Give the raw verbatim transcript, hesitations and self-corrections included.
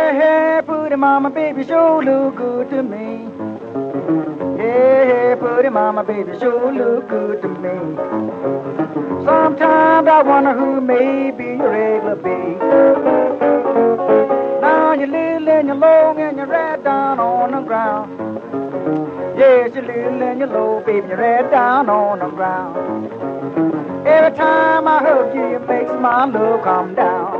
hey, pretty mama, baby, sure look good to me. Yeah, hey, pretty mama, baby, sure look good to me. Sometimes I wonder who may be your regular babe. Now you're little and you're long and you're right down on the ground. Yes, you're little and you're low, baby, you're right down on the ground. Every time I hug you, it makes my love come down.